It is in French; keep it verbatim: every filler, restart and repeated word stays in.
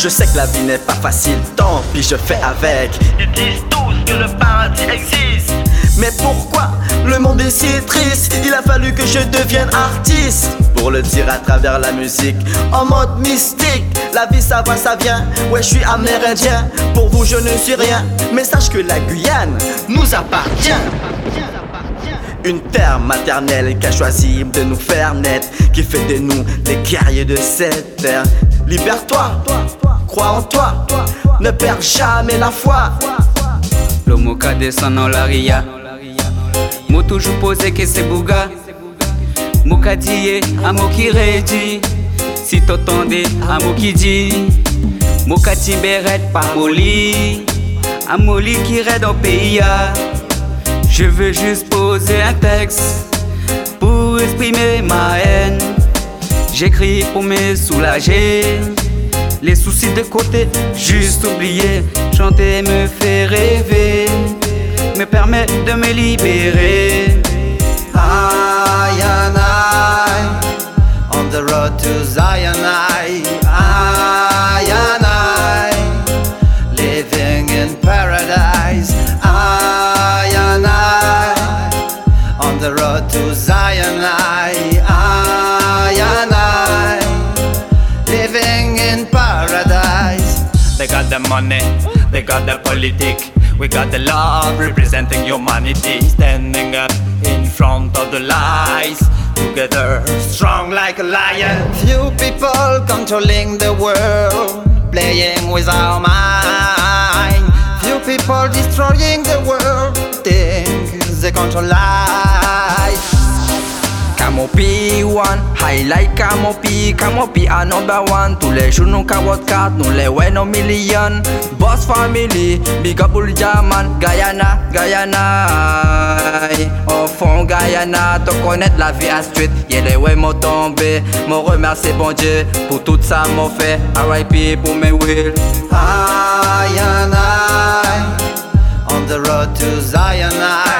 Je sais que la vie n'est pas facile, tant pis je fais avec. Ils disent tous que le paradis existe. Mais pourquoi le monde est si triste? Il a fallu que je devienne artiste pour le dire à travers la musique, en mode mystique. La vie ça va, ça vient, ouais je suis amérindien. Pour vous je ne suis rien, mais sache que la Guyane nous appartient. Une terre maternelle qui a choisi de nous faire naître, qui fait de nous des guerriers de cette terre. Libère-toi, crois en toi, ne perds jamais la foi. Le moka descend dans la ria. Mou toujours posé que c'est bouga. Moka dit à mot qui redit. Si t'entendais à mot qui dit. Moka timberet pas molly. À molly qui raide au pays. Je veux juste poser un texte pour exprimer ma haine. J'écris pour me soulager. Les soucis de côté, juste oublier. Chanter me fait rêver, me permet de me libérer. I and I, on the road to Zion, I, I and I, living in paradise. I and I, on the road to Zion, I, I and I, living in paradise. They got the money, they got the politics. We got the love representing humanity. Standing up in front of the lies. Together, strong like a lion. Few people controlling the world, playing with our mind. Few people destroying the world, think they control life. Camopi one, highlight Camopi, Camopi a number one. Tous les jours nous carotte carte, nous les ouais nos millions. Boss family, big up all Jaman, Guyana, Guyana. Au fond Guyana, te connaître la vie à street. Y'a les ouais m'ont tombé, m'ont remercié bon Dieu pour tout ça m'ont fait. R I P pour mes will. I and I, on the road to Zion. I